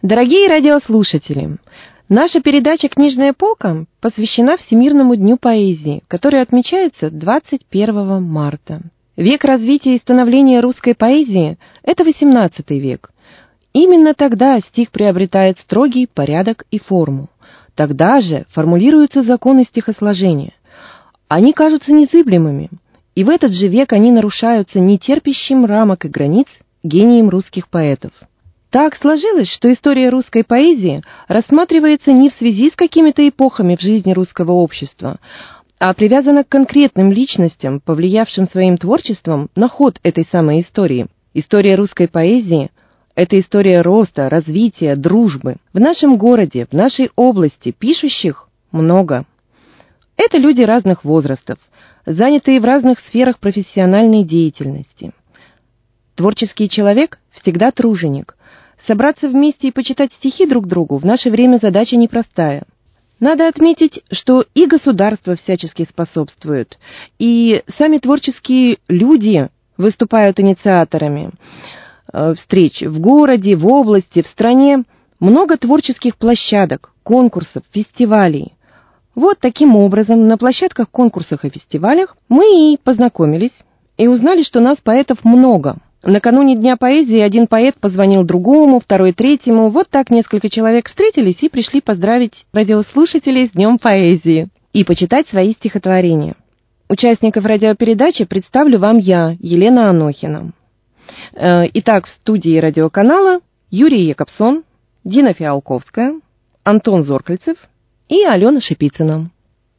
Дорогие радиослушатели, наша передача «Книжная полка» посвящена Всемирному дню поэзии, который отмечается 21 марта. Век развития и становления русской поэзии – это XVIII век. Именно тогда стих приобретает строгий порядок и форму. Тогда же формулируются законы стихосложения. Они кажутся незыблемыми, и в этот же век они нарушаются нетерпящим рамок и границ гением русских поэтов. Так сложилось, что история русской поэзии рассматривается не в связи с какими-то эпохами в жизни русского общества, а привязана к конкретным личностям, повлиявшим своим творчеством на ход этой самой истории. История русской поэзии – это история роста, развития, дружбы. В нашем городе, в нашей области пишущих много. Это люди разных возрастов, занятые в разных сферах профессиональной деятельности. Творческий человек всегда труженик. Собраться вместе и почитать стихи друг другу в наше время задача непростая. Надо отметить, что и государство всячески способствует, и сами творческие люди выступают инициаторами встреч в городе, в области, в стране. Много творческих площадок, конкурсов, фестивалей. Вот таким образом на площадках, конкурсах и фестивалях мы и познакомились, и узнали, что нас, поэтов, много. Накануне Дня поэзии один поэт позвонил другому, второй третьему. Вот так несколько человек встретились и пришли поздравить радиослушателей с Днем поэзии и почитать свои стихотворения. Участников радиопередачи представлю вам я, Елена Анохина. Итак, в студии радиоканала Юрий Якобсон, Дина Фиалковская, Антон Зоркальцев и Алена Шипицына.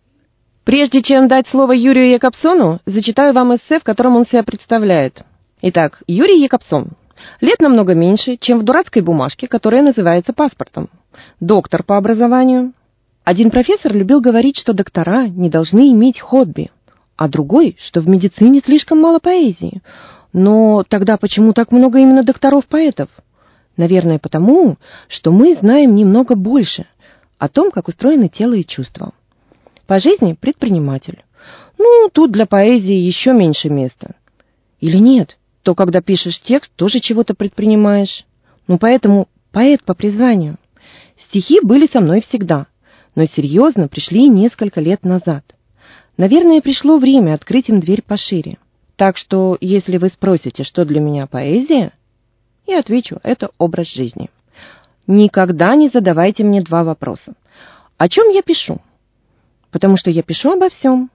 Прежде чем дать слово Юрию Якобсону, зачитаю вам эссе, в котором он себя представляет. Итак, Юрий Якобсон. Лет намного меньше, чем в дурацкой бумажке, которая называется паспортом. Доктор по образованию. Один профессор любил говорить, что доктора не должны иметь хобби, а другой, что в медицине слишком мало поэзии. Но тогда почему так много именно докторов-поэтов? Наверное, потому, что мы знаем немного больше о том, как устроены тело и чувства. По жизни предприниматель. Тут для поэзии еще меньше места. Или нет? То, когда пишешь текст, тоже чего-то предпринимаешь. Поэтому поэт по призванию. Стихи были со мной всегда, но серьезно пришли несколько лет назад. Наверное, пришло время открыть им дверь пошире. Так что, если вы спросите, что для меня поэзия, я отвечу, это образ жизни. Никогда не задавайте мне два вопроса. О чем я пишу? Потому что я пишу обо всем.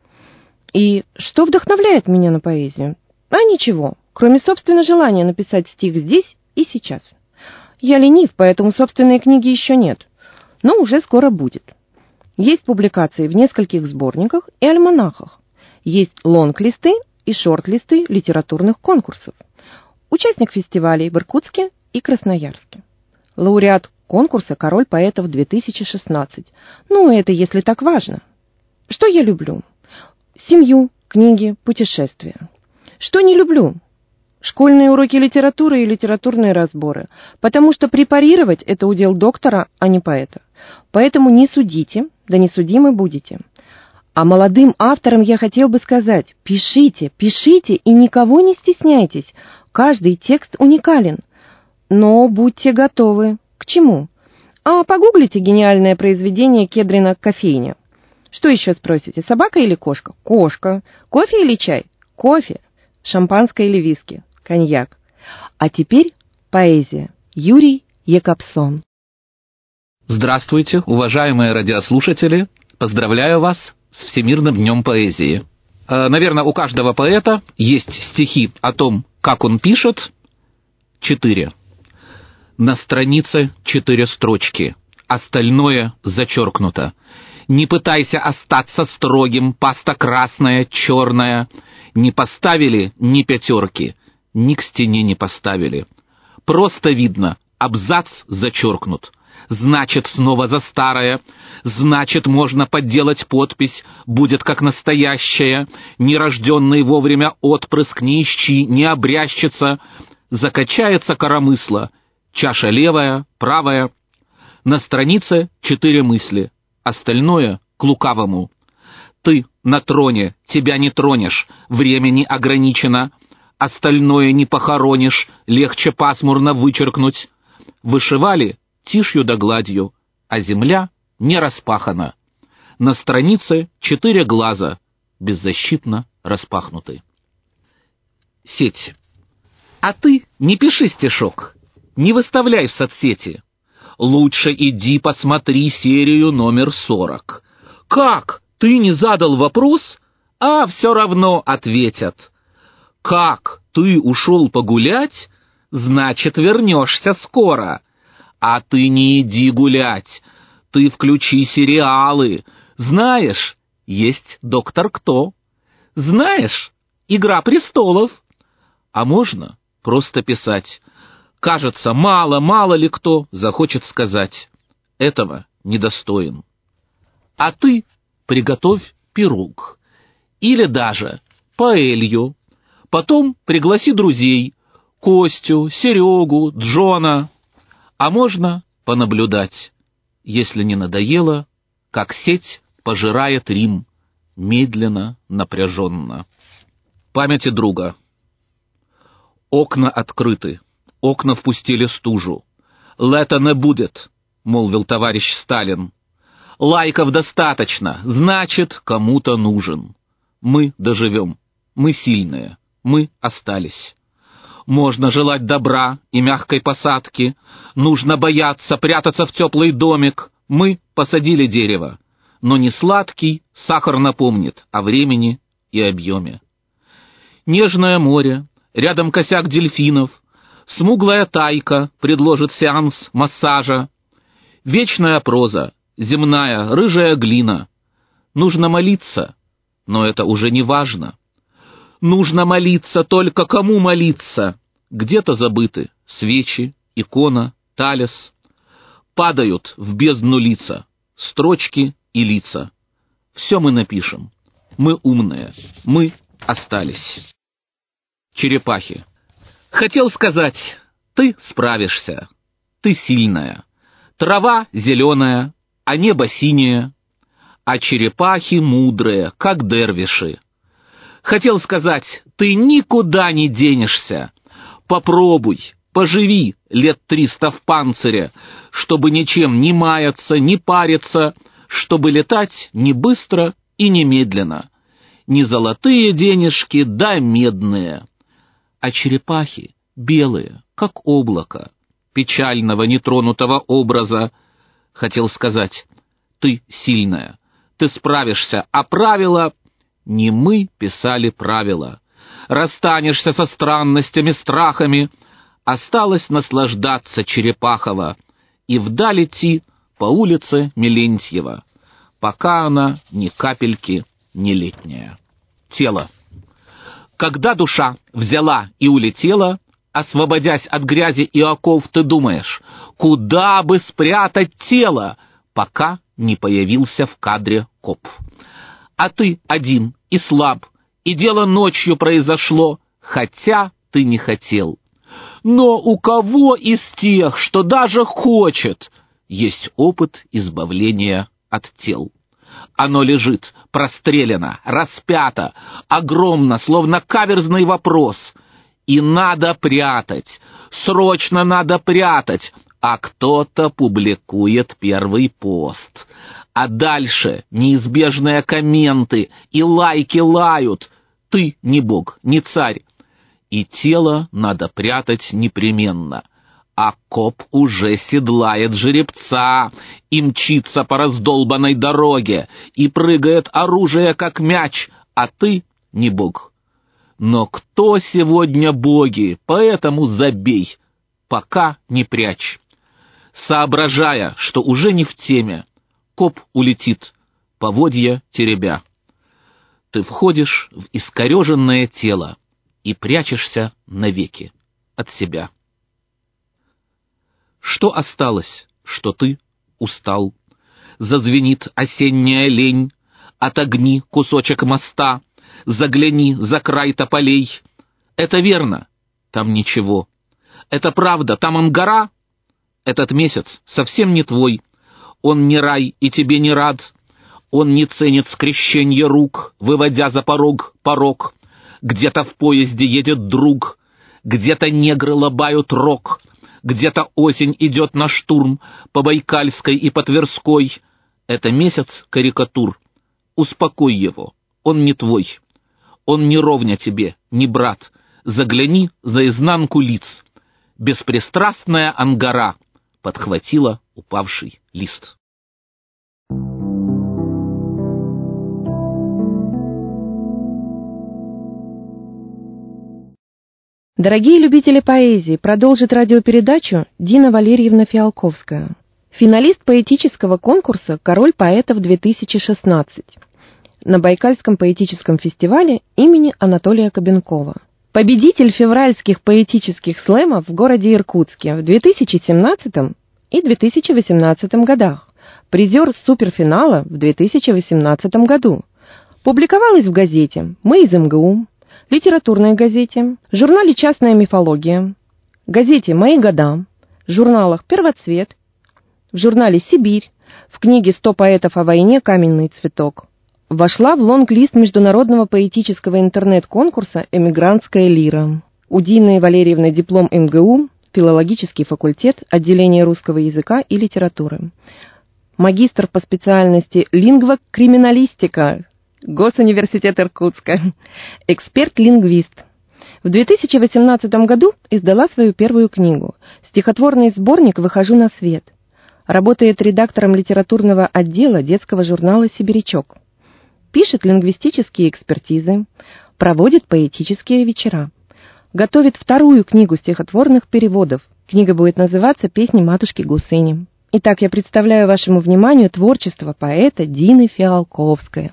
И что вдохновляет меня на поэзию? А ничего, кроме собственного желания написать стих здесь и сейчас. Я ленив, поэтому собственной книги еще нет, но уже скоро будет. Есть публикации в нескольких сборниках и альманахах. Есть лонг-листы и шорт-листы литературных конкурсов. Участник фестивалей в Иркутске и Красноярске. Лауреат конкурса «Король поэтов-2016». Это если так важно. Что я люблю? Семью, книги, путешествия. Что не люблю? Школьные уроки литературы и литературные разборы, потому что препарировать – это удел доктора, а не поэта. Поэтому не судите, да не судимы будете. А молодым авторам я хотел бы сказать: пишите, пишите и никого не стесняйтесь, каждый текст уникален. Но будьте готовы. К чему? Погуглите гениальное произведение Кедрина «Кофейня». Что еще спросите, собака или кошка? Кошка. Кофе или чай? Кофе. Шампанское или виски? Коньяк. А теперь поэзия. Юрий Якобсон. Здравствуйте, уважаемые радиослушатели. Поздравляю вас с Всемирным днем поэзии. Наверное, у каждого поэта есть стихи о том, как он пишет. 4. На странице 4 строчки. Остальное зачеркнуто. Не пытайся остаться строгим, паста красная, черная. Не поставили ни пятерки, ни к стене не поставили. Просто видно, абзац зачеркнут. Значит, снова за старое. Значит, можно подделать подпись, будет как настоящая. Нерожденный вовремя отпрыск не ищи, не обрящется. Закачается коромысло. Чаша левая, правая. На странице 4 мысли. Остальное к лукавому. Ты на троне, тебя не тронешь, время не ограничено. Остальное не похоронишь, легче пасмурно вычеркнуть. Вышивали тишью да гладью, а земля не распахана. На странице 4 глаза беззащитно распахнуты. Сеть. А ты не пиши стишок, не выставляй в соцсети. Лучше иди посмотри серию номер 40. Как? Ты не задал вопрос? А все равно ответят. Как? Ты ушел погулять? Значит, вернешься скоро. А ты не иди гулять. Ты включи сериалы. Знаешь, есть «Доктор Кто». Знаешь, «Игра престолов». А можно просто писать. Кажется, мало ли кто захочет сказать. Этого недостоин. А ты приготовь пирог. Или даже паэлью. Потом пригласи друзей. Костю, Серегу, Джона. А можно понаблюдать, если не надоело, как сеть пожирает Рим, медленно, напряженно. Памяти друга. Окна открыты, окна впустили стужу. «Лета не будет», — молвил товарищ Сталин. «Лайков достаточно, значит, кому-то нужен. Мы доживем, мы сильные, мы остались. Можно желать добра и мягкой посадки, нужно бояться прятаться в теплый домик. Мы посадили дерево, но не сладкий сахар напомнит о времени и объеме. Нежное море, рядом косяк дельфинов, смуглая тайка предложит сеанс массажа. Вечная проза, земная рыжая глина. Нужно молиться, но это уже не важно. Нужно молиться, только кому молиться? Где-то забыты свечи, икона, талис. Падают в бездну лица, строчки и лица. Все мы напишем. Мы умные, мы остались. Черепахи. Хотел сказать, ты справишься, ты сильная. Трава зеленая, а небо синее, а черепахи мудрые, как дервиши. Хотел сказать, ты никуда не денешься. Попробуй, поживи 300 лет в панцире, чтобы ничем не маяться, не париться, чтобы летать не быстро и не медленно. Не золотые денежки, да медные. А черепахи белые, как облако, печального нетронутого образа. Хотел сказать, ты сильная, ты справишься, а правила... Не мы писали правила. Расстанешься со странностями, страхами. Осталось наслаждаться Черепахова и вдаль идти по улице Мелентьева, пока она ни капельки не летняя. Тело. Когда душа взяла и улетела, освободясь от грязи и оков, ты думаешь, куда бы спрятать тело, пока не появился в кадре коп. А ты один и слаб, и дело ночью произошло, хотя ты не хотел. Но у кого из тех, что даже хочет, есть опыт избавления от тел? Оно лежит, прострелено, распято, огромно, словно каверзный вопрос. И надо прятать, срочно надо прятать, а кто-то публикует первый пост. А дальше неизбежные комменты и лайки лают. Ты не бог, не царь. И тело надо прятать непременно. А коп уже седлает жеребца и мчится по раздолбанной дороге, и прыгает оружие, как мяч, а ты не бог. Но кто сегодня боги, поэтому забей, пока не прячь. Соображая, что уже не в теме, коп улетит, поводья теребя. Ты входишь в искореженное тело и прячешься навеки от себя. Что осталось, что ты устал? Зазвенит осенняя лень, отогни кусочек моста, загляни за край тополей. Это верно, там ничего. Это правда, там ангара. Этот месяц совсем не твой. Он не рай и тебе не рад. Он не ценит скрещенье рук, выводя за порог. Где-то в поезде едет друг, где-то негры лобают рок. Где-то осень идет на штурм по Байкальской и по Тверской. Это месяц карикатур. Успокой его, он не твой. Он не ровня тебе, не брат. Загляни за изнанку лиц. Беспристрастная ангара подхватила упавший лист. Дорогие любители поэзии, продолжит радиопередачу Дина Валерьевна Фиалковская, финалист поэтического конкурса «Король поэтов-2016» на Байкальском поэтическом фестивале имени Анатолия Кабенкова. Победитель февральских поэтических слэмов в городе Иркутске в 2017 и 2018 годах, призер суперфинала в 2018 году. Публиковалась в газете «Мы из МГУ», литературной газете, журнале «Частная мифология», газете «Мои года», журналах «Первоцвет», в журнале «Сибирь», в книге «100 поэтов о войне. Каменный цветок». Вошла в лонг-лист международного поэтического интернет-конкурса «Эмигрантская лира». У Дины Валерьевны диплом МГУ, филологический факультет, отделение русского языка и литературы. Магистр по специальности лингвокриминалистика, Госуниверситет Иркутска, эксперт-лингвист. В 2018 году издала свою первую книгу «Стихотворный сборник «Выхожу на свет». Работает редактором литературного отдела детского журнала «Сибирячок». Пишет лингвистические экспертизы, проводит поэтические вечера. Готовит вторую книгу стихотворных переводов. Книга будет называться «Песни матушки Гусыни». Итак, я представляю вашему вниманию творчество поэта Дины Фиалковской.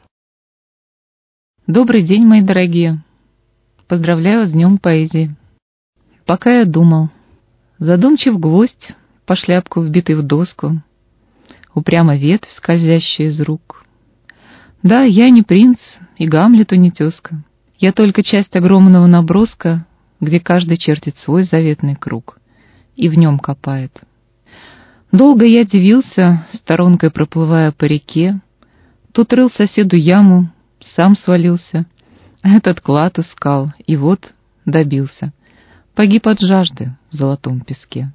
Добрый день, мои дорогие. Поздравляю с Днем поэзии. Пока я думал, задумчив гвоздь, по шляпку вбитый в доску, упрямо ветвь, скользящая из рук. Да, я не принц, и Гамлету не тезка. Я только часть огромного наброска, где каждый чертит свой заветный круг и в нем копает. Долго я дивился, сторонкой проплывая по реке, тут рыл соседу яму, сам свалился, этот клад искал, и вот добился. Погиб от жажды в золотом песке.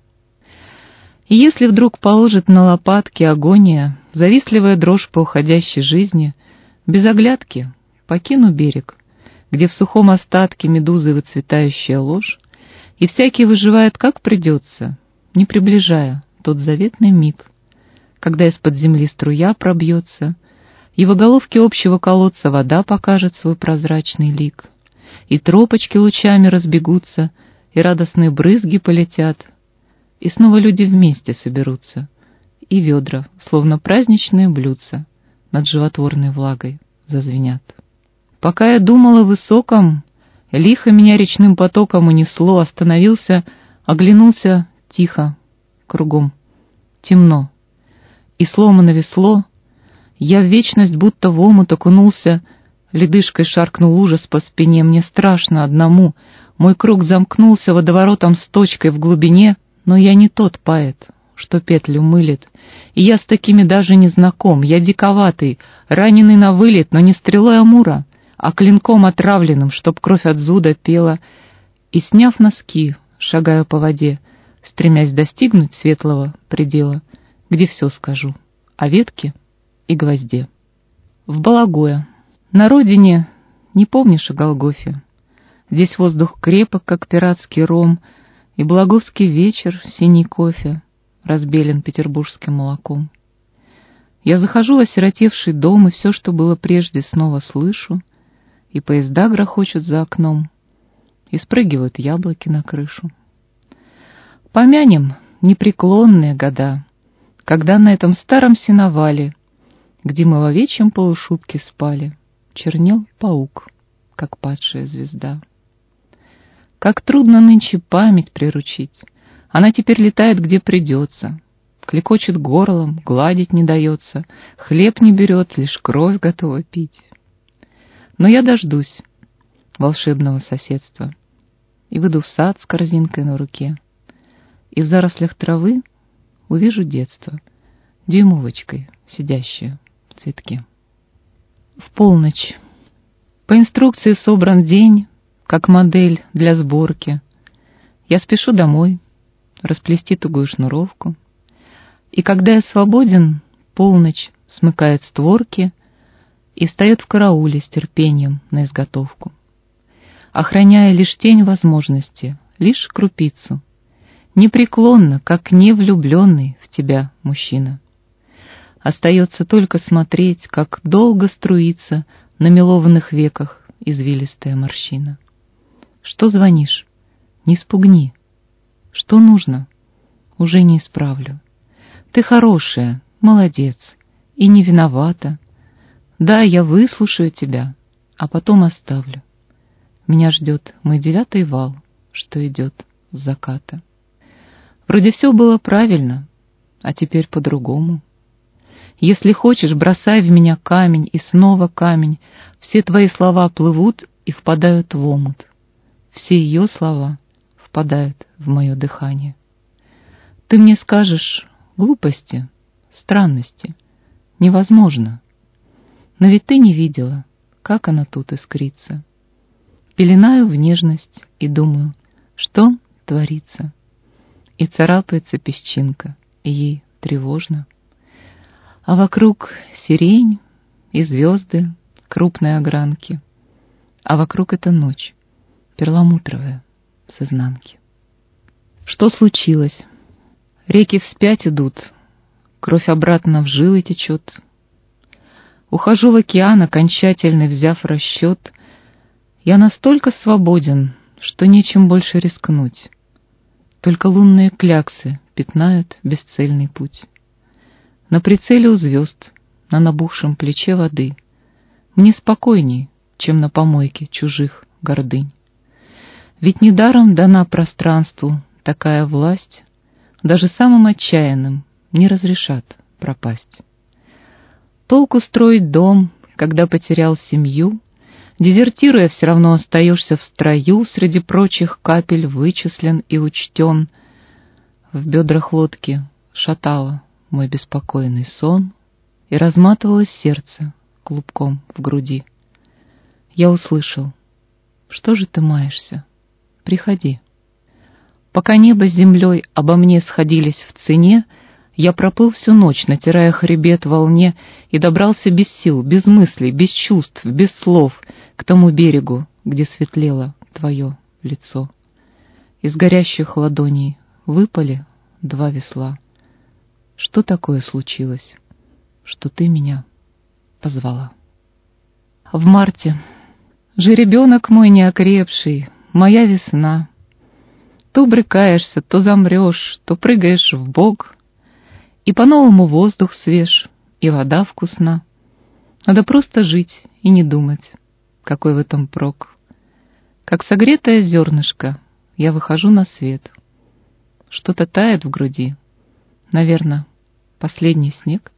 И если вдруг положит на лопатки агония, завистливая дрожь по уходящей жизни, без оглядки покину берег, где в сухом остатке медузы выцветающая ложь, и всякий выживает как придется, не приближая тот заветный миг, когда из-под земли струя пробьется, и в оголовке общего колодца вода покажет свой прозрачный лик, и тропочки лучами разбегутся, и радостные брызги полетят, и снова люди вместе соберутся, и ведра, словно праздничные блюдца, над животворной влагой зазвенят. Пока я думал о высоком, лихо меня речным потоком унесло, остановился, оглянулся тихо, кругом, темно, и сломано весло. Я в вечность будто в омут окунулся, ледышкой шаркнул ужас по спине, мне страшно одному, мой круг замкнулся водоворотом с точкой в глубине, но я не тот поэт, что петлю мылит, и я с такими даже не знаком, я диковатый, раненый на вылет, но не стрелой Амура, а клинком отравленным, чтоб кровь от зуда пела, и, сняв носки, шагаю по воде, стремясь достигнуть светлого предела, где все скажу о ветке и гвозде. В Балагое, на родине, не помнишь о Голгофе. Здесь воздух крепок, как пиратский ром, и балаговский вечер, синий кофе, разбелен петербургским молоком. Я захожу в осиротевший дом, и все, что было прежде, снова слышу, и поезда грохочут за окном, и спрыгивают яблоки на крышу. Помянем непреклонные года, когда на этом старом сеновале, где мы в овечьем полушубке спали, чернел паук, как падшая звезда. Как трудно нынче память приручить, она теперь летает где придется, клекочет горлом, гладить не дается, хлеб не берет, лишь кровь готова пить. Но я дождусь волшебного соседства и выйду в сад с корзинкой на руке, и в зарослях травы увижу детство, дюймовочкой, сидящую в цветке. В полночь. По инструкции собран день, как модель для сборки. Я спешу домой, расплести тугую шнуровку. И когда я свободен, полночь смыкает створки и встает в карауле с терпением на изготовку, охраняя лишь тень возможности, лишь крупицу, непреклонно, как невлюбленный в тебя мужчина. Остается только смотреть, как долго струится на мелованных веках извилистая морщина. Что звонишь? Не спугни. Что нужно? Уже не исправлю. Ты хорошая, молодец, и не виновата. Да, я выслушаю тебя, а потом оставлю. Меня ждет мой 9-й вал, что идет с заката. Вроде все было правильно, а теперь по-другому. Если хочешь, бросай в меня камень, и снова камень. Все твои слова плывут и впадают в омут. Все ее слова впадают в мое дыхание. Ты мне скажешь глупости, странности, невозможно. Но ведь ты не видела, как она тут искрится. Пеленаю в нежность и думаю, что творится. И царапается песчинка, и ей тревожно. А вокруг сирень и звезды, крупные огранки. А вокруг эта ночь, перламутровая, с изнанки. Что случилось? Реки вспять идут, кровь обратно в жилы течет. Ухожу в океан, окончательно взяв расчет. Я настолько свободен, что нечем больше рискнуть. Только лунные кляксы пятнают бесцельный путь. На прицеле у звезд, на набухшем плече воды. Мне спокойней, чем на помойке чужих гордынь. Ведь недаром дана пространству такая власть, даже самым отчаянным не разрешат пропасть. Толку строить дом, когда потерял семью, дезертируя, все равно остаешься в строю, среди прочих капель вычислен и учтен. В бедрах лодки шатало мой беспокойный сон, и разматывалось сердце клубком в груди. Я услышал: что же ты маешься? Приходи. Пока небо с землей обо мне сходились в цене, я проплыл всю ночь, натирая хребет волне, и добрался без сил, без мыслей, без чувств, без слов к тому берегу, где светлело твое лицо. Из горящих ладоней выпали 2 весла. Что такое случилось, что ты меня позвала? В марте жеребенок мой неокрепший, моя весна. То брыкаешься, то замрешь, то прыгаешь вбок, и по-новому воздух свеж, и вода вкусна. Надо просто жить и не думать, какой в этом прок. Как согретое зернышко я выхожу на свет. Что-то тает в груди. Наверно, последний снег.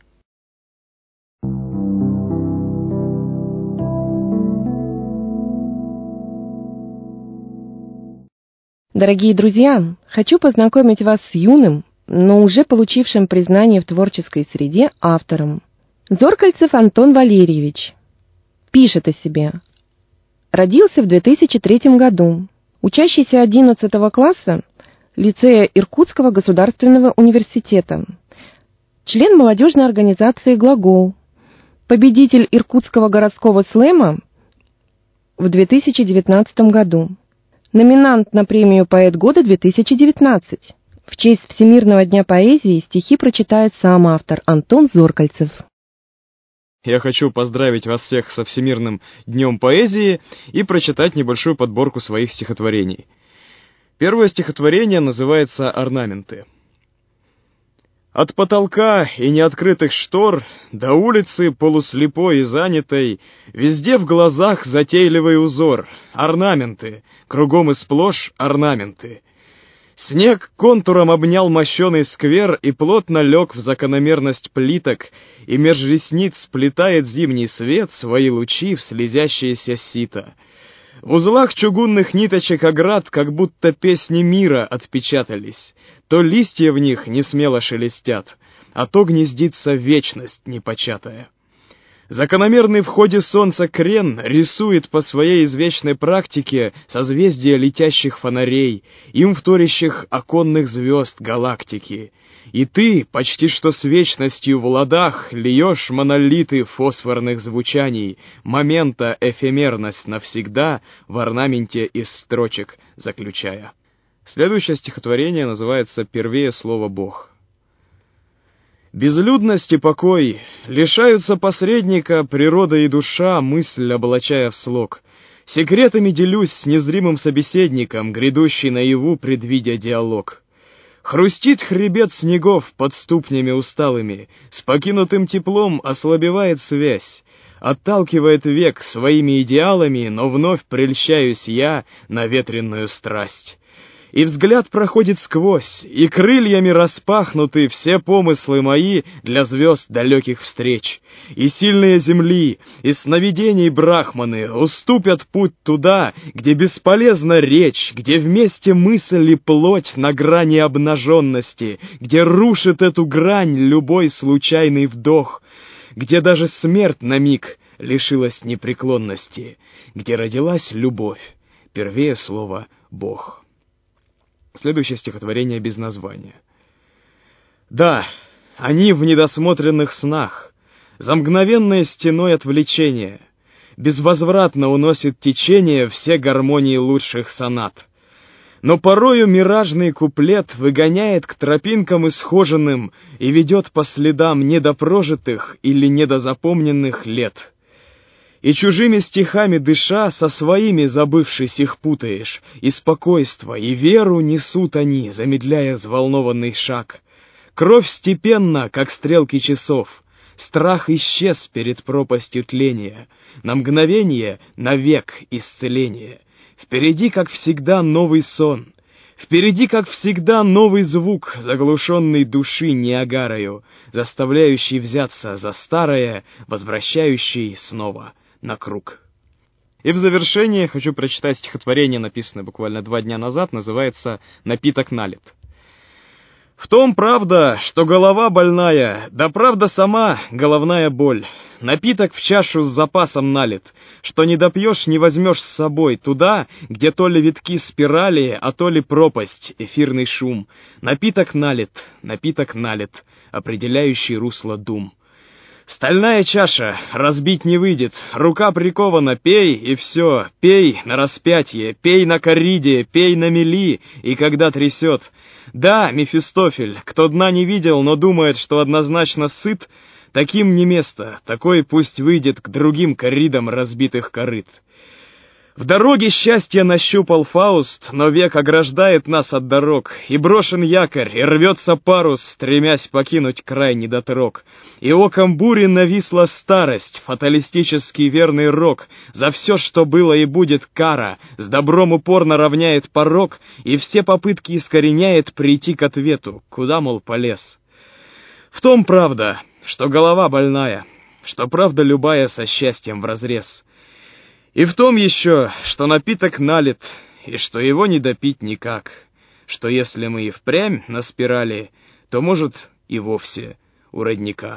Дорогие друзья, хочу познакомить вас с юным, но уже получившим признание в творческой среде автором. Зоркальцев Антон Валерьевич пишет о себе. Родился в 2003 году, учащийся 11 класса лицея Иркутского государственного университета, член молодежной организации «Глагол», победитель Иркутского городского слэма в 2019 году, номинант на премию «Поэт года 2019». В честь Всемирного дня поэзии стихи прочитает сам автор Антон Зоркальцев. Я хочу поздравить вас всех со Всемирным днем поэзии и прочитать небольшую подборку своих стихотворений. Первое стихотворение называется «Орнаменты». От потолка и неоткрытых штор до улицы полуслепой и занятой, везде в глазах затейливый узор, орнаменты, кругом и сплошь орнаменты. Снег контуром обнял мощеный сквер и плотно лег в закономерность плиток, и меж ресниц сплетает зимний свет свои лучи в слезящееся сито. В узлах чугунных ниточек оград как будто песни мира отпечатались, то листья в них не смело шелестят, а то гнездится вечность непочатая. Закономерный в ходе солнца крен рисует по своей извечной практике созвездия летящих фонарей, им вторящих оконных звезд галактики. И ты, почти что с вечностью в ладах, льешь монолиты фосфорных звучаний, момента эфемерность навсегда в орнаменте из строчек заключая. Следующее стихотворение называется «Первее слово Бог». Безлюдность и покой лишаются посредника, природа и душа, мысль облачая в слог. Секретами делюсь с незримым собеседником, грядущий наяву, предвидя диалог. Хрустит хребет снегов под ступнями усталыми, с покинутым теплом ослабевает связь. Отталкивает век своими идеалами, но вновь прельщаюсь я на ветреную страсть. И взгляд проходит сквозь, и крыльями распахнуты все помыслы мои для звезд далеких встреч. И сильные земли, и сновидений брахманы уступят путь туда, где бесполезна речь, где вместе мысль и плоть на грани обнаженности, где рушит эту грань любой случайный вдох, где даже смерть на миг лишилась непреклонности, где родилась любовь, первее слова «Бог». Следующее стихотворение без названия. Да, они в недосмотренных снах, за мгновенной стеной отвлечения, безвозвратно уносит течение все гармонии лучших сонат. Но порою миражный куплет выгоняет к тропинкам исхоженным и ведет по следам недопрожитых или недозапомненных лет. И чужими стихами дыша, со своими забывшись их путаешь, и спокойство, и веру несут они, замедляя взволнованный шаг. Кровь степенна, как стрелки часов, страх исчез перед пропастью тления, на мгновение, навек исцеление. Впереди, как всегда, новый сон, впереди, как всегда, новый звук, заглушенный души Ниагарою, заставляющий взяться за старое, возвращающий снова на круг. И в завершение хочу прочитать стихотворение, написанное буквально 2 дня назад, называется «Напиток налит». В том правда, что голова больная, да правда сама головная боль. Напиток в чашу с запасом налит, что не допьешь, не возьмешь с собой туда, где то ли витки спирали, а то ли пропасть, эфирный шум. Напиток налит, определяющий русло дум. Стальная чаша, разбить не выйдет, рука прикована, пей, и все, пей на распятие, пей на корриде, пей на мели, и когда трясет. Да, Мефистофель, кто дна не видел, но думает, что однозначно сыт, таким не место, такой пусть выйдет к другим корридам разбитых корыт. В дороге счастье нащупал Фауст, но век ограждает нас от дорог, и брошен якорь, и рвется парус, стремясь покинуть край недотрог. И оком бури нависла старость, фаталистический верный рок, за все, что было и будет кара, с добром упорно равняет порог, и все попытки искореняет прийти к ответу, куда, мол, полез. В том правда, что голова больная, что правда любая со счастьем вразрез. И в том еще, что напиток налит, и что его не допить никак, что если мы и впрямь на спирали, то, может, и вовсе у родника.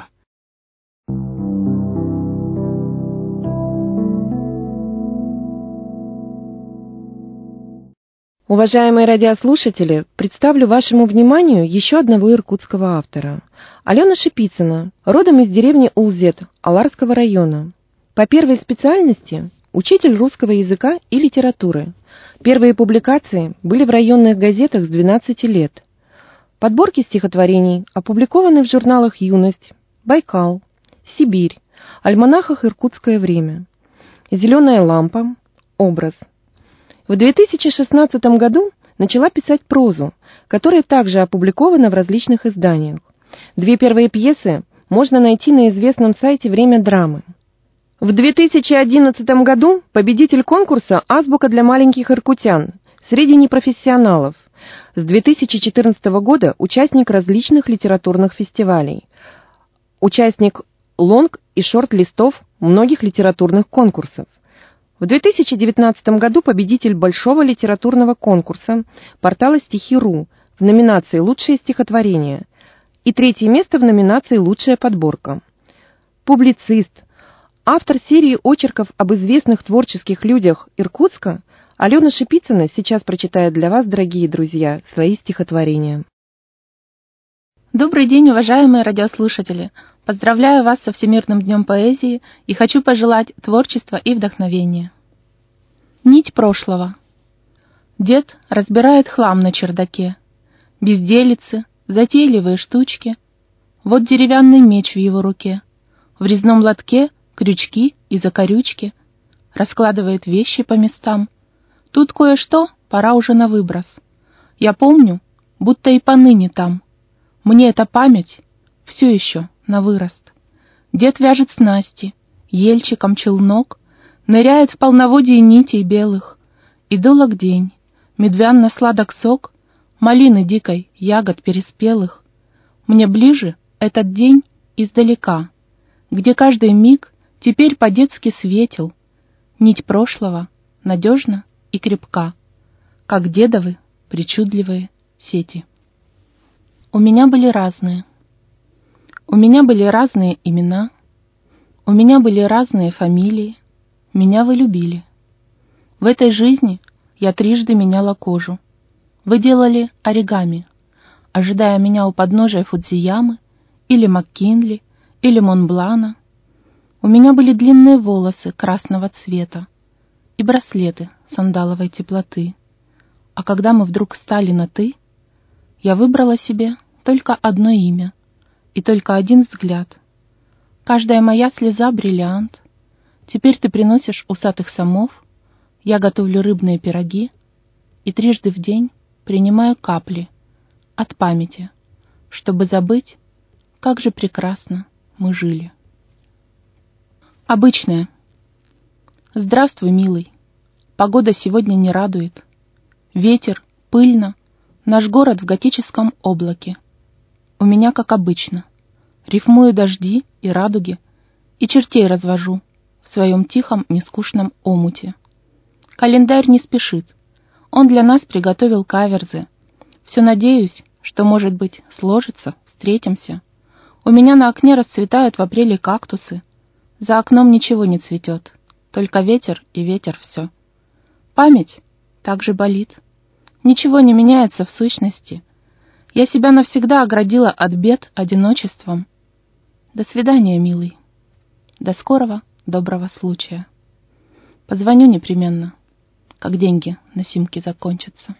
Уважаемые радиослушатели, представлю вашему вниманию еще одного иркутского автора. Алена Шипицына, родом из деревни Улзет Аларского района. По первой специальности учитель русского языка и литературы. Первые публикации были в районных газетах с 12 лет. Подборки стихотворений опубликованы в журналах «Юность», «Байкал», «Сибирь», альманахах «Иркутское время», «Зеленая лампа», «Образ». В 2016 году начала писать прозу, которая также опубликована в различных изданиях. 2 первые пьесы можно найти на известном сайте «Время драмы». В 2011 году победитель конкурса «Азбука для маленьких иркутян» среди непрофессионалов. С 2014 года участник различных литературных фестивалей. Участник лонг- и шорт-листов многих литературных конкурсов. В 2019 году победитель большого литературного конкурса портала «Стихи.ру» в номинации «Лучшее стихотворение» и 3-е место в номинации «Лучшая подборка». Публицист, Автор серии очерков об известных творческих людях Иркутска Алена Шипицына сейчас прочитает для вас, дорогие друзья, свои стихотворения. Добрый день, уважаемые радиослушатели! Поздравляю вас со Всемирным днем поэзии и хочу пожелать творчества и вдохновения. Нить прошлого. Дед разбирает хлам на чердаке. Безделицы, затейливые штучки. Вот деревянный меч в его руке. В резном лотке крючки и закорючки. Раскладывает вещи по местам. Тут кое-что, пора уже на выброс. Я помню, будто и поныне там. Мне эта память все еще на вырост. Дед вяжет снасти, ельчиком челнок, ныряет в полноводье нитей белых. И долог день, медвянно-сладок сок, малины дикой, ягод переспелых. Мне ближе этот день издалека, где каждый миг теперь по-детски светил. Нить прошлого надежна и крепка, как дедовы причудливые сети. У меня были разные. У меня были разные имена. У меня были разные фамилии. Меня вы любили. В этой жизни я трижды меняла кожу. Вы делали оригами, ожидая меня у подножия Фудзиямы, или МакКинли, или Монблана. У меня были длинные волосы красного цвета и браслеты сандаловой теплоты. А когда мы вдруг стали на «ты», я выбрала себе только одно имя и только один взгляд. Каждая моя слеза — бриллиант. Теперь ты приносишь усатых самов, я готовлю рыбные пироги и трижды в день принимаю капли от памяти, чтобы забыть, как же прекрасно мы жили. Обычное. Здравствуй, милый. Погода сегодня не радует. Ветер, пыльно, наш город в готическом облаке. У меня как обычно. Рифмую дожди и радуги, и чертей развожу в своем тихом, нескучном омуте. Календарь не спешит. Он для нас приготовил каверзы. Все надеюсь, что, может быть, сложится, встретимся. У меня на окне расцветают в апреле кактусы. За окном ничего не цветет, только ветер и ветер все. Память также болит. Ничего не меняется в сущности. Я себя навсегда оградила от бед одиночеством. До свидания, милый. До скорого доброго случая. Позвоню непременно, как деньги на симке закончатся.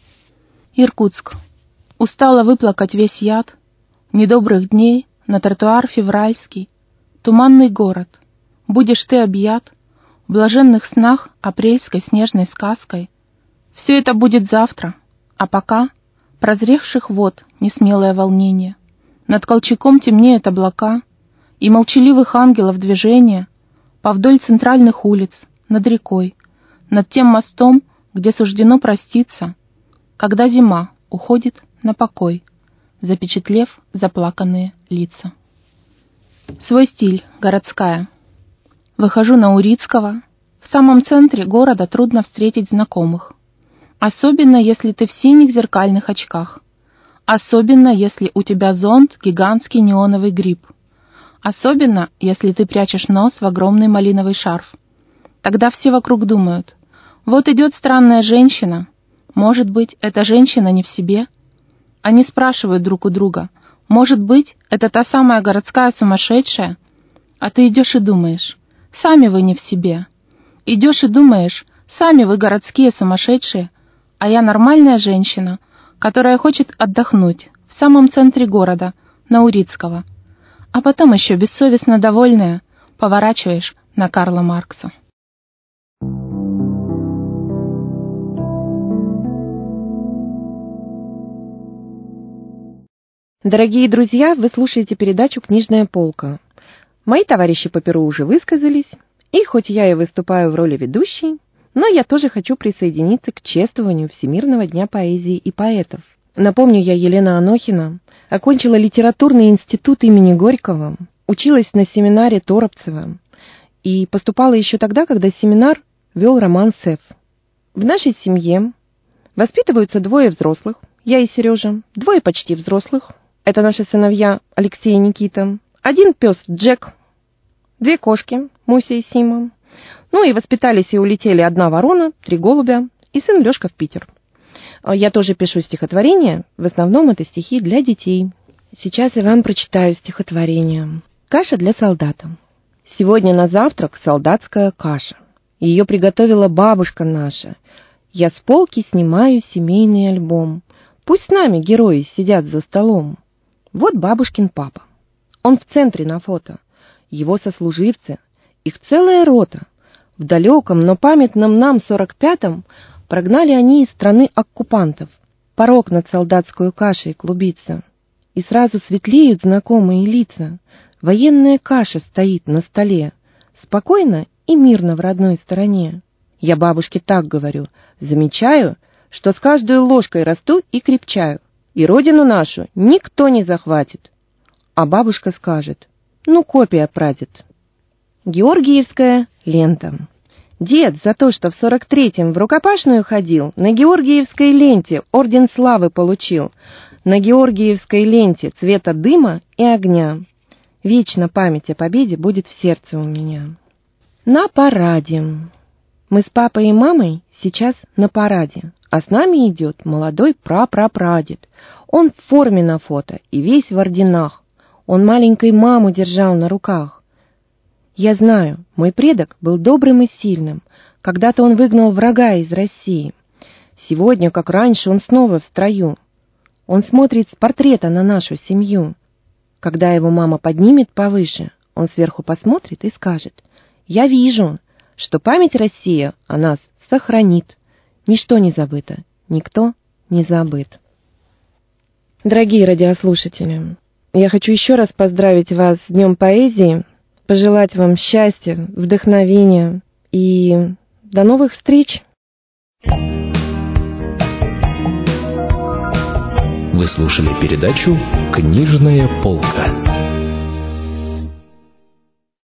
Иркутск. Устала выплакать весь яд недобрых дней на тротуар февральский. Туманный город. Будешь ты объят в блаженных снах апрельской снежной сказкой. Все это будет завтра, а пока прозревших вод несмелое волнение. Над Колчаком темнеют облака, и молчаливых ангелов движения повдоль центральных улиц, над рекой, над тем мостом, где суждено проститься, когда зима уходит на покой, запечатлев заплаканные лица. Свой стиль, городская. Выхожу на Урицкого. В самом центре города трудно встретить знакомых. Особенно, если ты в синих зеркальных очках. Особенно, если у тебя зонт гигантский неоновый гриб. Особенно, если ты прячешь нос в огромный малиновый шарф. Тогда все вокруг думают: вот идет странная женщина. Может быть, эта женщина не в себе? Они спрашивают друг у друга: может быть, это та самая городская сумасшедшая? А ты идешь и думаешь: сами вы не в себе. Идешь и думаешь: сами вы городские сумасшедшие, а я нормальная женщина, которая хочет отдохнуть в самом центре города, на Урицкого. А потом еще бессовестно довольная поворачиваешь на Карла Маркса. Дорогие друзья, вы слушаете передачу «Книжная полка». Мои товарищи по перу уже высказались, и хоть я и выступаю в роли ведущей, но я тоже хочу присоединиться к чествованию Всемирного дня поэзии и поэтов. Напомню, я Елена Анохина, окончила литературный институт имени Горького, училась на семинаре Торопцева и поступала еще тогда, когда семинар вел Роман Сеф. В нашей семье воспитываются двое взрослых, я и Сережа, двое почти взрослых, это наши сыновья Алексей и Никита, один пес Джек, 2 кошки, Муся и Сима. Ну и воспитались и улетели 1 ворона, 3 голубя и сын Лёшка в Питер. Я тоже пишу стихотворения, в основном это стихи для детей. Сейчас я вам прочитаю стихотворение. Каша для солдата. Сегодня на завтрак солдатская каша. Ее приготовила бабушка наша. Я с полки снимаю семейный альбом. Пусть с нами герои сидят за столом. Вот бабушкин папа. Он в центре на фото. Его сослуживцы, их целая рота. В далеком, но памятном нам 45-м прогнали они из страны оккупантов. Порог над солдатскую кашей клубится. И сразу светлеют знакомые лица. Военная каша стоит на столе. Спокойно и мирно в родной стороне. Я бабушке так говорю: замечаю, что с каждой ложкой расту и крепчаю, и родину нашу никто не захватит. А бабушка скажет: ну, копия, прадед. Георгиевская лента. Дед за то, что в 43-м в рукопашную ходил, на Георгиевской ленте орден славы получил. На Георгиевской ленте цвета дыма и огня. Вечно память о победе будет в сердце у меня. На параде. Мы с папой и мамой сейчас на параде, а с нами идет молодой прапрапрадед. Он в форме на фото и весь в орденах. Он маленькой маму держал на руках. Я знаю, мой предок был добрым и сильным. Когда-то он выгнал врага из России. Сегодня, как раньше, он снова в строю. Он смотрит с портрета на нашу семью. Когда его мама поднимет повыше, он сверху посмотрит и скажет: «Я вижу, что память Россия о нас сохранит. Ничто не забыто, никто не забыт». Дорогие радиослушатели, я хочу еще раз поздравить вас с Днем поэзии, пожелать вам счастья, вдохновения и до новых встреч! Вы слушали передачу «Книжная полка».